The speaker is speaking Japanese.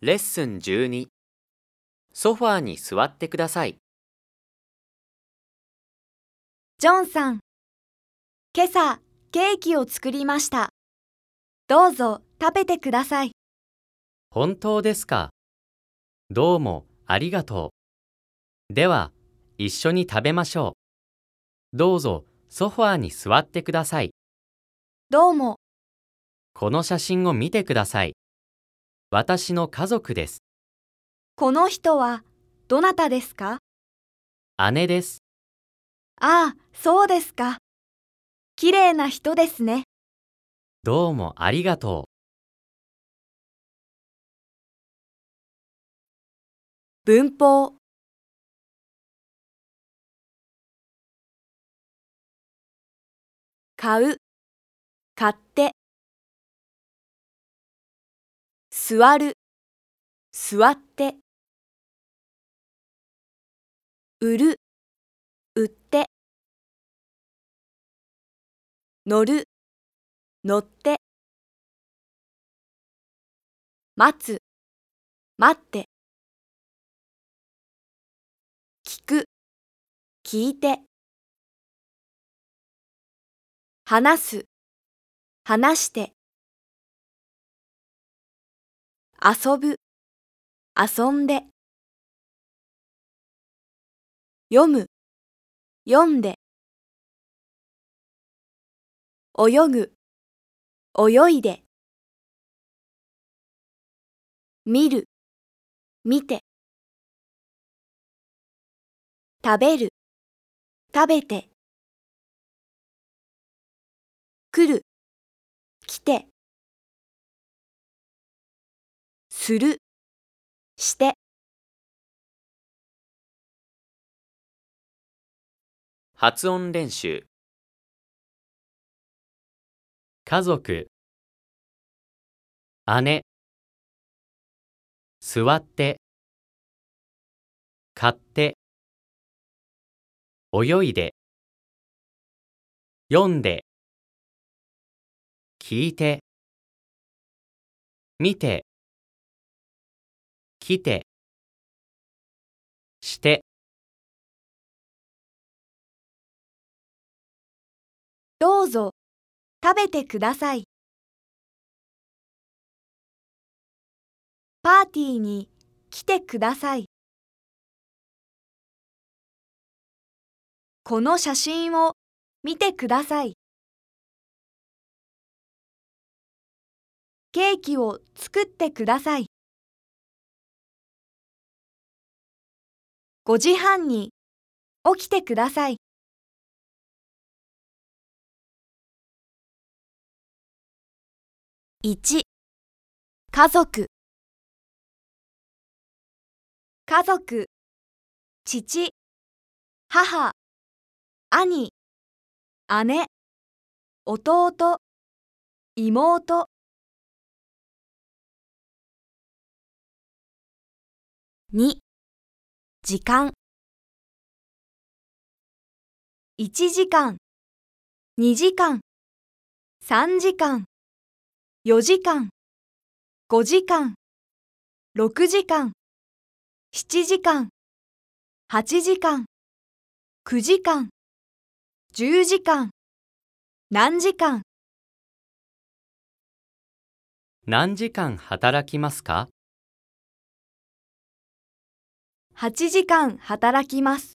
レッスン12、ソファーに座ってください。 ジョンさん、今朝ケーキを作りました。どうぞ食べてください。 本当ですか。どうもありがとう。では、一緒に食べましょう。どうぞソファーに座ってください。 どうも。 この写真を見てください。私の家族です。 この人はどなたですか？ 姉です。 ああ、そうですか。きれいな人ですね。 どうもありがとう。文法。買う、買って。座る、座って。売る、売って。乗る、乗って。待つ、待って。聞く、聞いて。話す、話して。遊ぶ、遊んで。読む、読んで。泳ぐ、泳いで。見る、見て。食べる、食べて。来る、来て。する、して。 発音練習。 う。家族、姉、座って、買って、泳いで、読んで、聞いて、見て、来て、して。 どうぞ食べてください。パーティーに来てください。この写真を見てください。ケーキを作ってください。5時半に起きてください。1、家族。家族、父、母、兄、姉、弟、妹。2、時間。1時間、2時間、3時間、4時間、5時間、6時間、7時間、8時間、9時間、10時間、何時間。 何時間働きますか？ 8時間働きます。